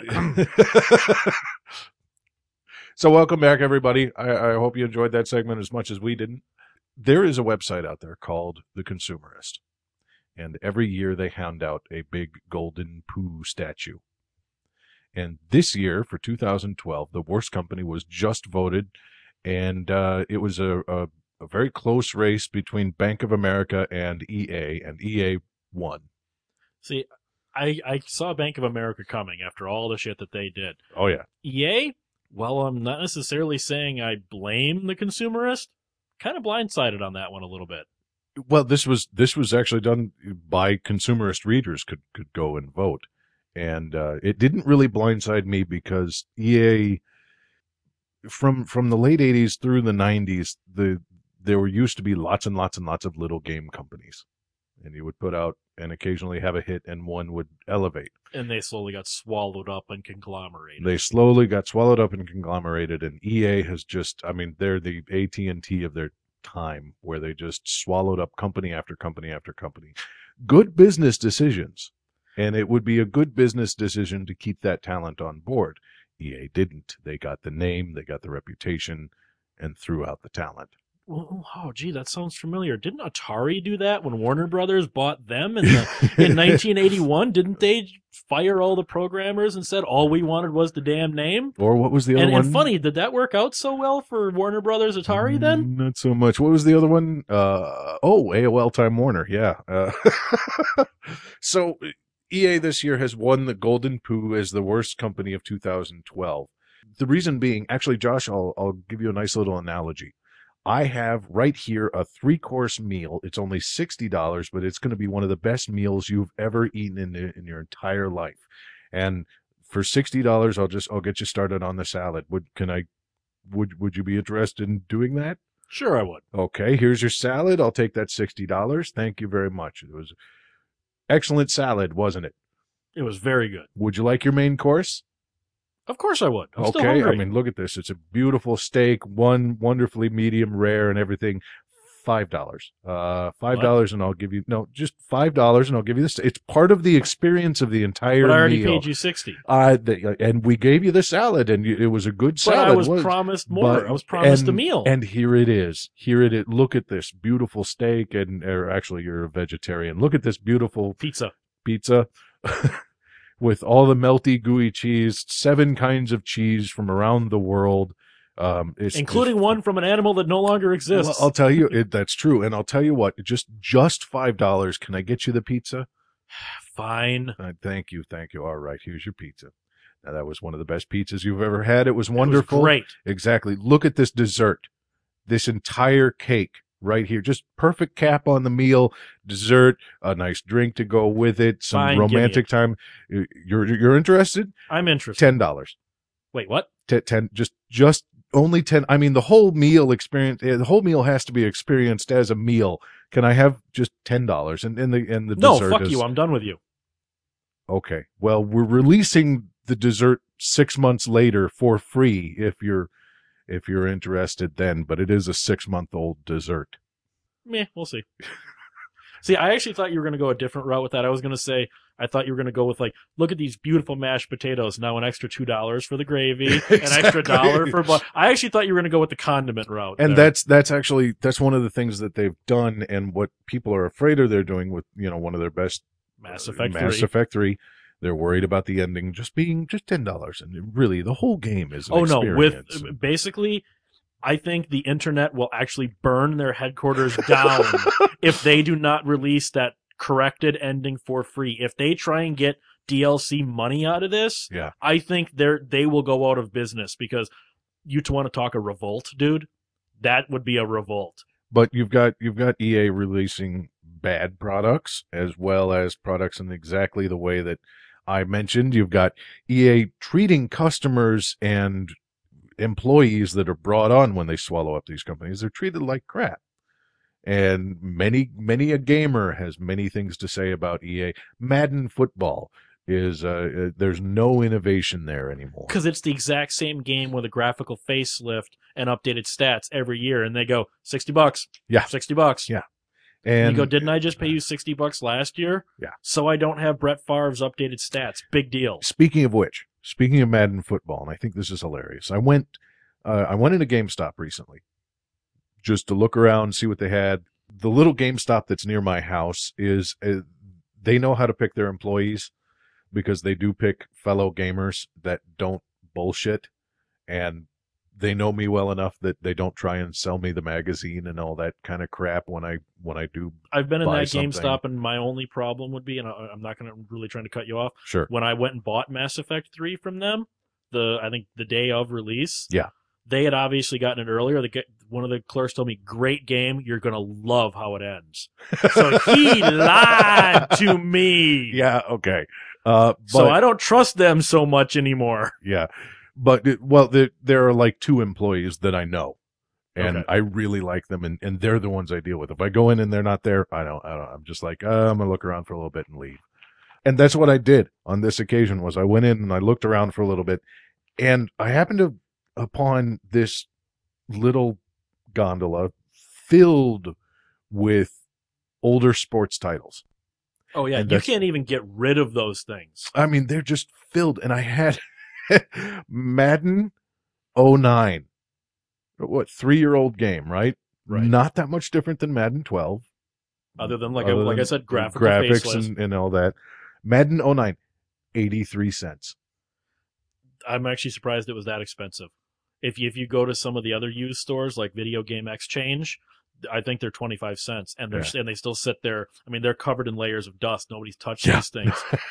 so welcome back, everybody. I, I hope you enjoyed that segment as much as we didn't. There is a website out there called The Consumerist. And every year they hand out a big golden poo statue. And this year, for two thousand twelve, the worst company was just voted, and uh, it was a, a, a very close race between Bank of America and E A, and E A won.
See, I, I saw Bank of America coming after all the shit that they did.
Oh, yeah.
E A? Well, I'm not necessarily saying I blame the consumerist. Kind of blindsided on that one a little bit.
Well, this was this was actually done by consumerist readers could could go and vote, And uh, it didn't really blindside me because E A, from from the late eighties through the nineties, the there were used to be lots and lots and lots of little game companies. And you would put out and occasionally have a hit and one would elevate.
And they slowly got swallowed up and conglomerated.
They slowly got swallowed up and conglomerated, and E A has just, I mean, they're the A T and T of their time, where they just swallowed up company after company after company. Good business decisions, and it would be a good business decision to keep that talent on board. E A didn't. They got the name, they got the reputation, and threw out the talent.
Oh, oh, gee, that sounds familiar. Didn't Atari do that when Warner Brothers bought them in the in nineteen eighty-one? Didn't they fire all the programmers and said all we wanted was the damn name?
Or what was the other
and,
one?
And funny, did that work out so well for Warner Brothers Atari then?
Not so much. What was the other one? Uh, oh, A O L Time Warner. Yeah. Uh, so E A this year has won the Golden Poo as the worst company of two thousand twelve. The reason being, actually, Josh, I'll I'll give you a nice little analogy. I have right here a three-course meal. It's only sixty dollars, but it's going to be one of the best meals you've ever eaten in in your entire life. And for sixty dollars, I'll just I'll get you started on the salad. Would can I? Would Would you be interested in doing that?
Sure, I would.
Okay, here's your salad. I'll take that sixty dollars. Thank you very much. It was excellent salad, wasn't it?
It was very good.
Would you like your main course?
Of course I would. I'm
okay,
still hungry.
I mean, look at this. It's a beautiful steak, one wonderfully medium rare and everything. Five dollars. Uh, five dollars, and I'll give you no, just five dollars, and I'll give you this. It's part of the experience of the entire meal.
But I already
meal.
paid you sixty.
Uh, the, and we gave you the salad, and you, it was a good salad.
But I was
was,
promised more.
but,
I was promised
and,
a meal.
And here it is. Here it is. Look at this beautiful steak, and or actually, you're a vegetarian. Look at this beautiful
pizza.
Pizza. With all the melty, gooey cheese, seven kinds of cheese from around the world. Um, it's,
Including
it's,
one from an animal that no longer exists.
Well, I'll tell you, it, that's true. And I'll tell you what, just just five dollars. Can I get you the pizza?
Fine.
Uh, thank you, thank you. All right, here's your pizza. Now, that was one of the best pizzas you've ever had. It was wonderful.
It was great.
Exactly. Look at this dessert. This entire cake. Right here, just perfect cap on the meal, dessert, a nice drink to go with it, some
Fine,
romantic time. You're you're interested?
I'm interested.
Ten dollars.
Wait, what?
Ten, ten, just just only ten. I mean, the whole meal experience. The whole meal has to be experienced as a meal. Can I have just ten dollars? And and the and the
no,
dessert
fuck
is,
you. I'm done with you.
Okay. Well, we're releasing the dessert six months later for free if you're. If you're interested then, but it is a six-month-old dessert.
Meh, we'll see. See, I actually thought you were going to go a different route with that. I was going to say, I thought you were going to go with, like, look at these beautiful mashed potatoes. Now an extra two dollars for the gravy, exactly. An extra dollar for... Bu- I actually thought you were going to go with the condiment route.
And
there.
that's that's actually, that's one of the things that they've done, and what people are afraid of they're doing with, you know, one of their best...
Mass Effect
uh, Mass
three.
Effect three. They're worried about the ending just being just ten dollars. And really, the whole game is an
Oh, no.
experience.
With basically... I think the internet will actually burn their headquarters down if they do not release that corrected ending for free. If they try and get D L C money out of this,
yeah.
I think they're they will go out of business, because you want to talk a revolt, dude? That would be a revolt.
But you've got you've got E A releasing bad products as well as products in exactly the way that I mentioned. You've got E A treating customers and employees that are brought on when they swallow up these companies, they're treated like crap. And many, many a gamer has many things to say about E A. Madden football is, uh, there's no innovation there anymore.
Because it's the exact same game with a graphical facelift and updated stats every year, and they go, sixty bucks.
Yeah.
sixty bucks.
Yeah.
And,
and
you go, didn't I just pay you sixty bucks last year?
Yeah.
So I don't have Brett Favre's updated stats. Big deal.
Speaking of which, speaking of Madden football, and I think this is hilarious. I went, uh, I went into GameStop recently just to look around, see what they had. The little GameStop that's near my house is, uh, they know how to pick their employees because they do pick fellow gamers that don't bullshit, and they know me well enough that they don't try and sell me the magazine and all that kind of crap when I when I do.
I've been in
buy
that
something.
GameStop, and my only problem would be, and I- I'm not going to really trying to cut you off.
Sure.
When I went and bought Mass Effect three from them, the I think the day of release.
Yeah.
They had obviously gotten it earlier. The, one of the clerks told me, "Great game. You're going to love how it ends." So he lied to me.
Yeah. Okay. Uh, but,
so I don't trust them so much anymore.
Yeah. But, it, well, there, there are like two employees that I know. And
Okay.
I really like them, and, and they're the ones I deal with. If I go in and they're not there, I don't, I don't, I'm just like, uh, I'm going to look around for a little bit and leave. And that's what I did on this occasion was I went in and I looked around for a little bit, and I happened to upon this little gondola filled with older sports titles.
Oh, yeah.
And
You
that's-
can't even get rid of those things.
I mean, they're just filled. And I had Madden oh nine. What, three-year-old game, right?
Right.
Not that much different than Madden twelve.
Other than, like, I,
Other
like I
than
said, graphical
graphics
faceless.
and, and all that. Madden oh nine, eighty-three cents.
I'm actually surprised it was that expensive. If you, if you go to some of the other used stores like Video Game Exchange, I think they're twenty-five cents, and they're
Yeah.
and they still sit there. I mean, they're covered in layers of dust. Nobody's touched
Yeah.
these things.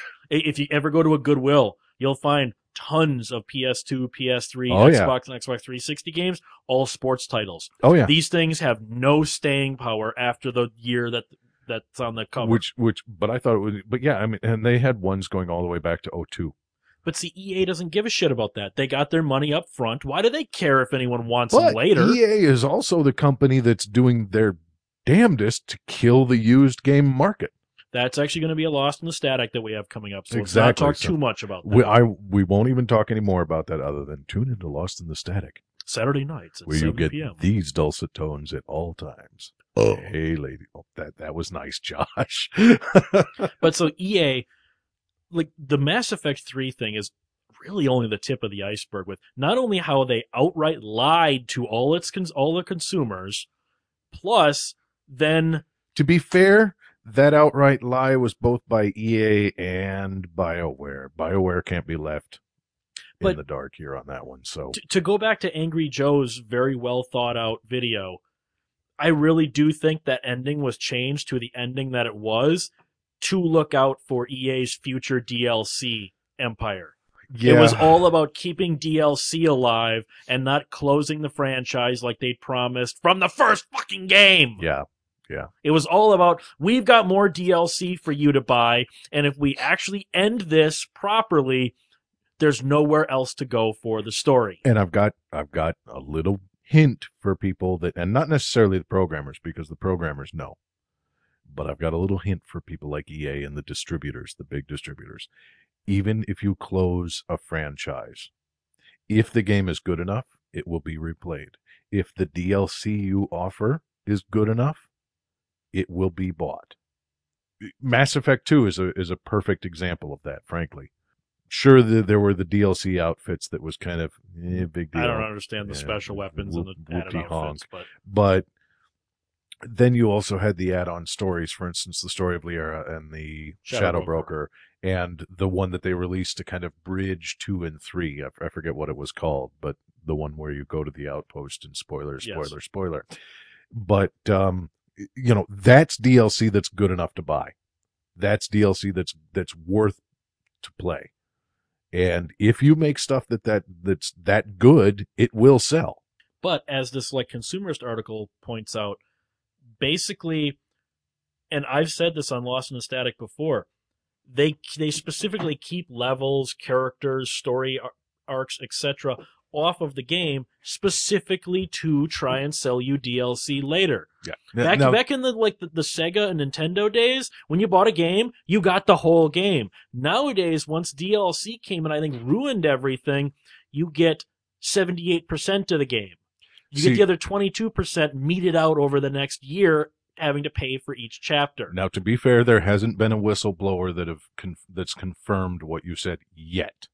If you ever go to a Goodwill, you'll find tons of P S two, P S three,
Oh, yeah.
Xbox, and Xbox three sixty games, all sports titles.
Oh, yeah.
These things have no staying power after the year that that's on the cover.
Which, which, but I thought it was, but yeah, I mean, and they had ones going all the way back to oh two.
But see, E A doesn't give a shit about that. They got their money up front. Why do they care if anyone wants
But
them later?
E A is also the company that's doing their damnedest to kill the used game market.
That's actually going to be a Lost in the Static that we have coming up. So
Exactly.
let's not talk
So
too much about that.
We, I, we won't even talk any more about that other than tune into Lost in the Static,
Saturday nights at
where you
seven
get
p.m.
these dulcet tones at all times.
Oh.
Hey, lady. Oh, that, that was nice, Josh.
But so E A, like the Mass Effect three thing is really only the tip of the iceberg with not only how they outright lied to all its cons- all the consumers, plus then
To be fair, that outright lie was both by E A and BioWare. BioWare can't be left in
But-
the dark here on that one. So
to, to go back to Angry Joe's very well thought out video, I really do think that ending was changed to the ending that it was to look out for E A's future D L C empire.
yeah,
It was all about keeping D L C alive and not closing the franchise like they'd promised from the first fucking game.
yeah, yeah.
It was all about, we've got more D L C for you to buy, and if we actually end this properly, there's nowhere else to go for the story.
And I've got I've got a little hint for people that, and not necessarily the programmers, because the programmers know, but I've got a little hint for people like E A and the distributors, the big distributors. Even if you close a franchise, if the game is good enough, it will be replayed. If the D L C you offer is good enough, it will be bought. Mass Effect two is a is a perfect example of that, frankly. Sure, the, there were the D L C outfits that was kind of eh, big deal.
I don't understand the
Yeah,
special weapons
whoop-
and the added
whoopty
outfits,
honk.
but
But then you also had the add-on stories, for instance, the story of Liara and the
Shadow
Shadow,
Broker.
Broker, and the one that they released to kind of bridge two and three. I, I forget what it was called, but the one where you go to the outpost and spoiler,
Yes.
spoiler, spoiler. But, um, you know, that's D L C that's good enough to buy. That's D L C that's, that's worth to play. And if you make stuff that, that that's that good, it will sell.
But as this like consumerist article points out, basically, and I've said this on Lost in the Static before, they they specifically keep levels, characters, story ar- arcs, et cetera off of the game specifically to try and sell you D L C later.
Yeah.
Back
Now-
back in the like the, the Sega and Nintendo days, when you bought a game, you got the whole game. Nowadays, once D L C came and I think ruined everything, you get seventy-eight percent of the game. You
See-
get the other twenty-two percent meted out over the next year, having to pay for each chapter.
Now, to be fair, there hasn't been a whistleblower that have con- that's confirmed what you said yet.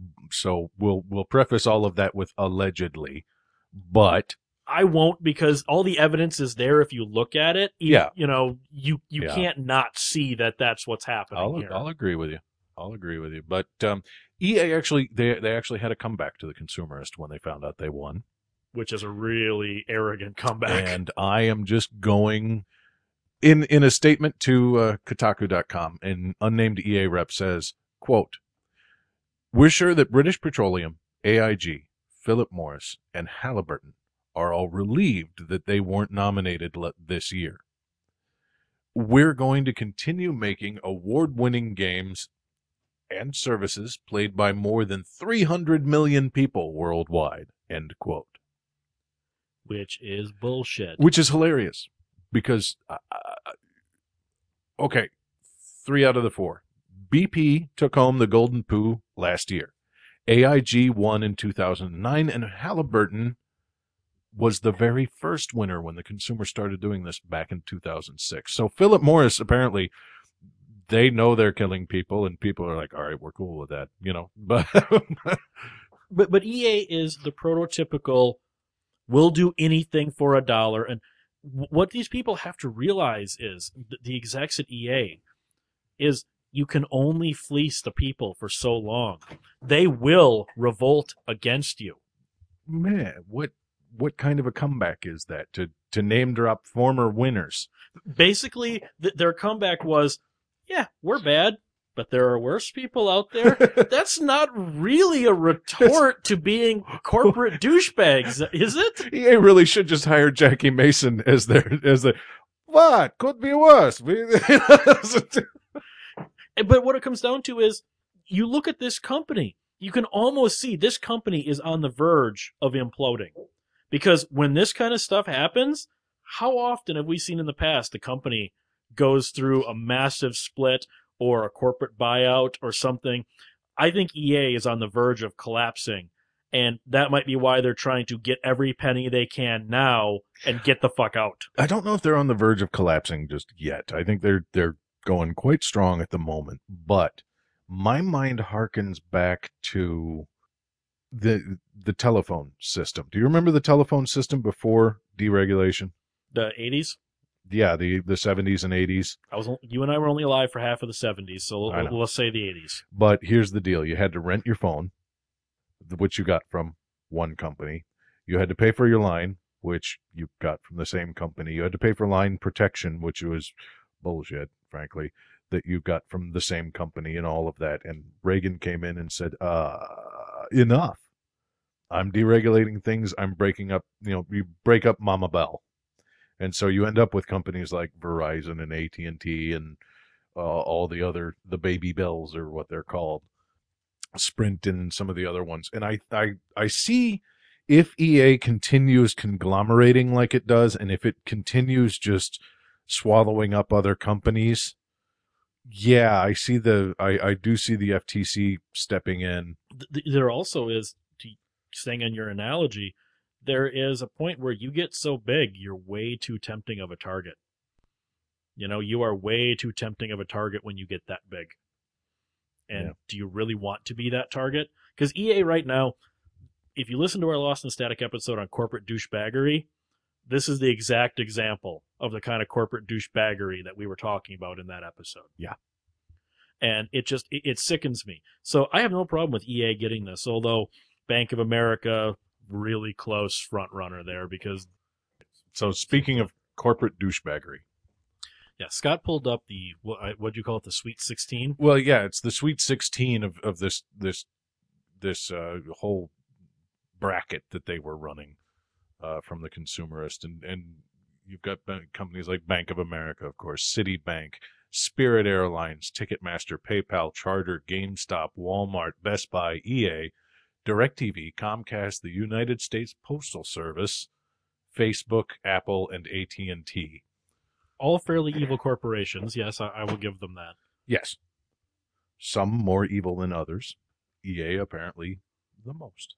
So we'll we'll preface all of that with allegedly, but
I won't, because all the evidence is there if you look at it. You,
Yeah.
You know, you, you
Yeah.
can't not see that that's what's happening
I'll
here.
I'll agree with you. I'll agree with you. But um, E A actually they they actually had a comeback to the consumerist when they found out they won,
Which is a really arrogant comeback.
and I am just going in in a statement to uh, Kotaku dot com. An unnamed E A rep says, "Quote: We're sure that British Petroleum, A I G, Philip Morris, and Halliburton are all relieved that they weren't nominated le- this year. We're going to continue making award-winning games and services played by more than three hundred million people worldwide, end quote.
Which is bullshit.
Which is hilarious because, uh, okay, three out of the four. B P took home the Golden Poo last year. A I G won in two thousand nine, and Halliburton was the very first winner when the consumer started doing this back in two thousand six. So Philip Morris, apparently, they know they're killing people, and people are like, all right, we're cool with that, you know. But
but, but E A is the prototypical, we'll do anything for a dollar. And what these people have to realize is, the execs at E A, is you can only fleece the people for so long. They will revolt against you.
Man, what what kind of a comeback is that to to name drop former winners?
Basically, th- their comeback was, yeah, we're bad, but there are worse people out there. That's not really a retort to being corporate douchebags, is it?
E A really should just hire Jackie Mason as their as the what could be worse.
But what it comes down to is, you look at this company, you can almost see this company is on the verge of imploding. Because when this kind of stuff happens, how often have we seen in the past the company goes through a massive split or a corporate buyout or something? I think E A is on the verge of collapsing, and that might be why they're trying to get every penny they can now and get the fuck out.
I don't know if they're on the verge of collapsing just yet. I think they're they're going quite strong at the moment, but my mind harkens back to the the telephone system. Do you remember the telephone system before deregulation?
The eighties?
Yeah, the the seventies and eighties.
I was you and I were only alive for half of the seventies, so we'll, let's say the eighties.
But here's the deal: you had to rent your phone, which you got from one company. You had to pay for your line, which you got from the same company. You had to pay for line protection, which was bullshit, frankly, that you got from the same company and all of that. And Reagan came in and said, uh, enough. I'm deregulating things. I'm breaking up, you know, you break up Mama Bell. And so you end up with companies like Verizon and A T and T and uh, all the other, the baby bells or what they're called, Sprint and some of the other ones. And I, I, I see if E A continues conglomerating like it does, and if it continues just swallowing up other companies, yeah, I see the, I, I do see the F T C stepping in.
There also is, to staying on your analogy, there is a point where you get so big, you're way too tempting of a target. You know, you are way too tempting of a target when you get that big. And yeah. Do you really want to be that target? Because E A right now, if you listen to our Lost in Static episode on corporate douchebaggery, this is the exact example of the kind of corporate douchebaggery that we were talking about in that episode.
Yeah.
And it just, it, it sickens me. So I have no problem with E A getting this, although Bank of America, really close front runner there because...
So speaking of corporate douchebaggery.
Yeah, Scott pulled up the, what what'd you call it, the Sweet sixteen?
Well, yeah, it's the Sweet sixteen of, of this, this, this uh, whole bracket that they were running. Uh, from the consumerist, and, and you've got companies like Bank of America, of course, Citibank, Spirit Airlines, Ticketmaster, PayPal, Charter, GameStop, Walmart, Best Buy, E A, DirecTV, Comcast, the United States Postal Service, Facebook, Apple, and A T and T.
All fairly evil corporations, yes, I, I will give them that.
Yes. Some more evil than others. E A apparently the most.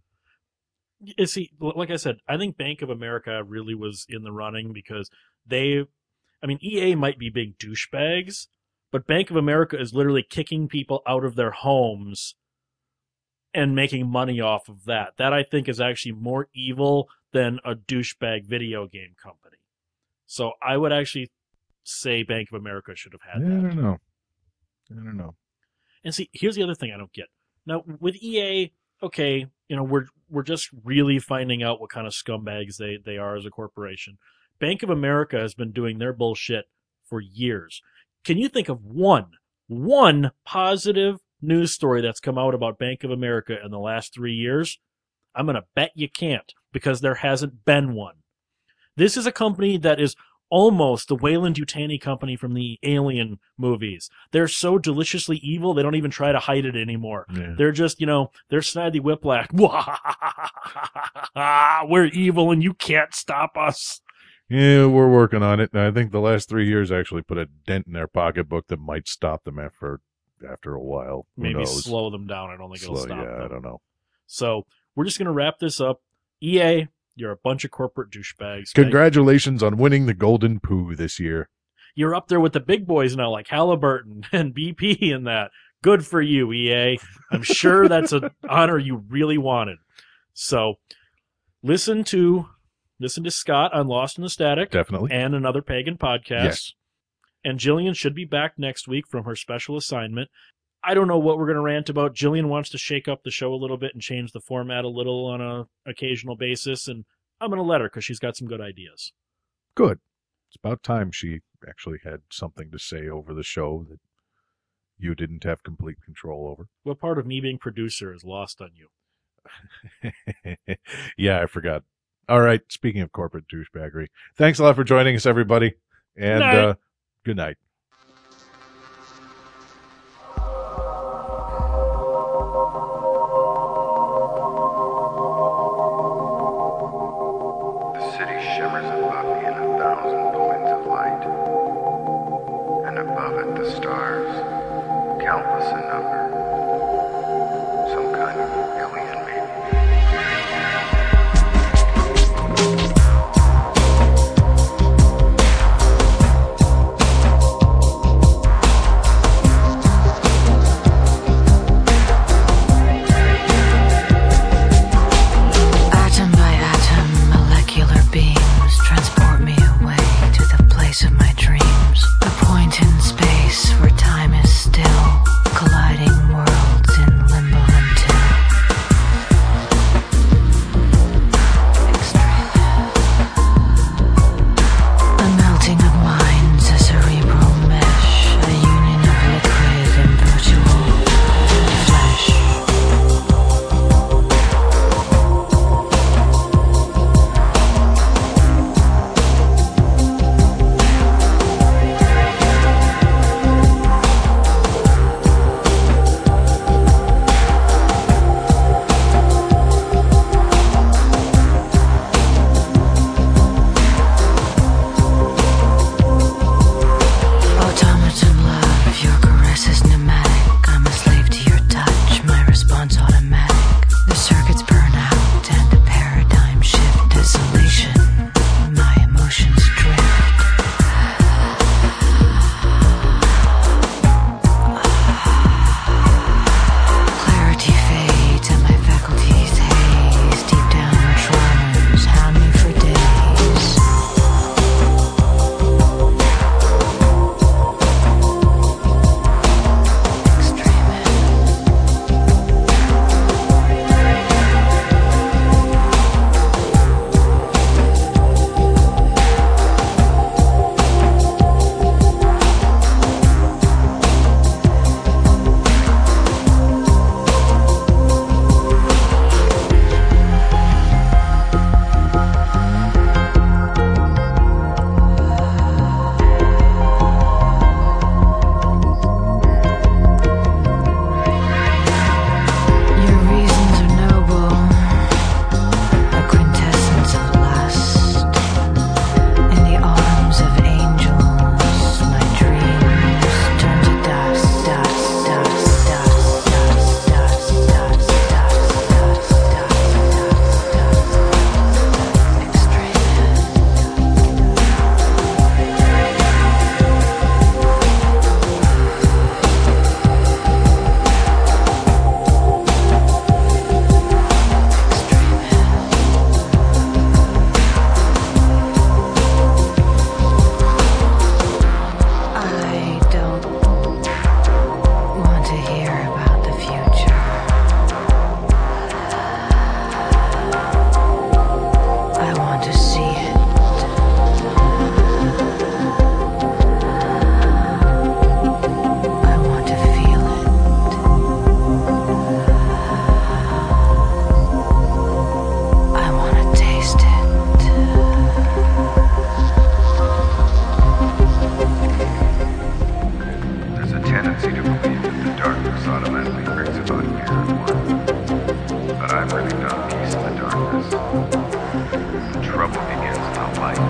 You see, like I said, I think Bank of America really was in the running because they, I mean, E A might be big douchebags, but Bank of America is literally kicking people out of their homes and making money off of that. That, I think, is actually more evil than a douchebag video game company. So I would actually say Bank of America should have had
I
that.
I don't know. I don't know.
And see, here's the other thing I don't get. Now, with E A, okay, you know, we're we're just really finding out what kind of scumbags they, they are as a corporation. Bank of America has been doing their bullshit for years. Can you think of one, one positive news story that's come out about Bank of America in the last three years? I'm going to bet you can't, because there hasn't been one. This is a company that is almost the Weyland-Yutani Company from the Alien movies. They're so deliciously evil, they don't even try to hide it anymore.
Yeah.
They're just, you know, they're Snidely Whiplash. We're evil and you can't stop us.
Yeah, we're working on it. And I think the last three years actually put a dent in their pocketbook that might stop them after after a while. Who
Maybe
knows?
slow them down. I don't think it'll
Slow,
stop
yeah,
them.
I don't know.
So we're just going to wrap this up. E A, you're a bunch of corporate douchebags.
Congratulations on winning the Golden Poo this year.
You're up there with the big boys now, like Halliburton and B P and that. Good for you, E A. I'm sure that's an honor you really wanted. So listen to listen to Scott on Lost in the Static.
Definitely.
And Another Pagan Podcast.
Yes.
And Jillian should be back next week from her special assignment. I don't know what we're going to rant about. Jillian wants to shake up the show a little bit and change the format a little on a occasional basis, and I'm going to let her because she's got some good ideas.
Good. It's about time she actually had something to say over the show that you didn't have complete control over.
What part of me being producer is lost on you?
Yeah, I forgot. All right, speaking of corporate douchebaggery, thanks a lot for joining us, everybody, and
Night.
uh, good night.
The city shimmers above me in a thousand points of light, and above it the stars, countless in number, some kind of alien maybe.
Atom by atom, molecular beams transport me away to the place of my dreams. A point in space where time is still, colliding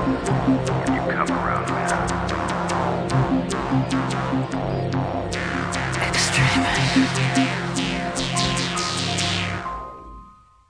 Thank you.